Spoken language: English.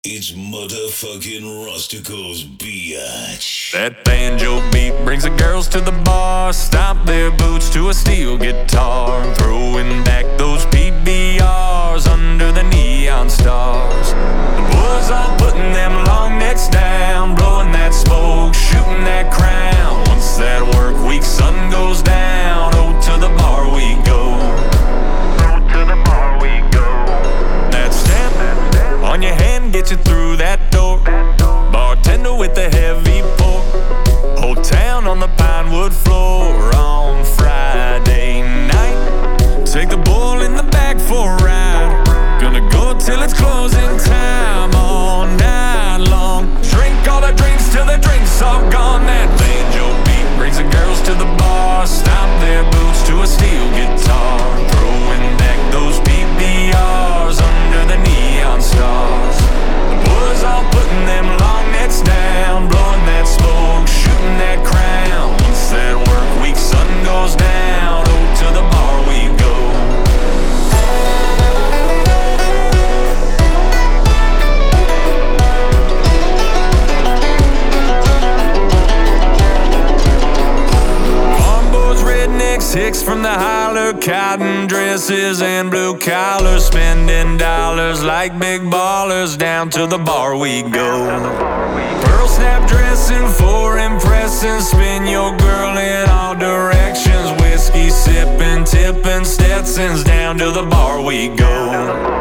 It's motherfucking Rusticals, biatch. That banjo beat brings the girls to the bar, stomp their boots to a steel guitar, throwing back those PBRs under the neon stars. The boys all putting them long necks down, blowing that smoke, shooting that crown. Once that work week sun goes down, oh, to the bar we go. Oh, to the bar we go. That stamp on your hand gets you through that door. Bartender with the heavy pour. Whole town on the pine wood floor on Friday night. Take the bull in the back for a ride. Gonna go till it's closing time all night long. Drink all the drinks till the drinks all gone. That banjo beat brings the girls to the bar, stomp their boots to a steel guitar, throwing back those PBRs under the neon stars. The boys all putting them long necks down, blowing that smoke, shooting that crown. Once that work week sun goes down, oh, to the bar we go. Rednecks, hicks from the holler, cotton dresses and blue collars, spending dollars like big ballers. Down to the bar we go. Pearl snap dressing for impressing, spin your girl in all directions. Whiskey sipping, tipping Stetsons. Down to the bar we go.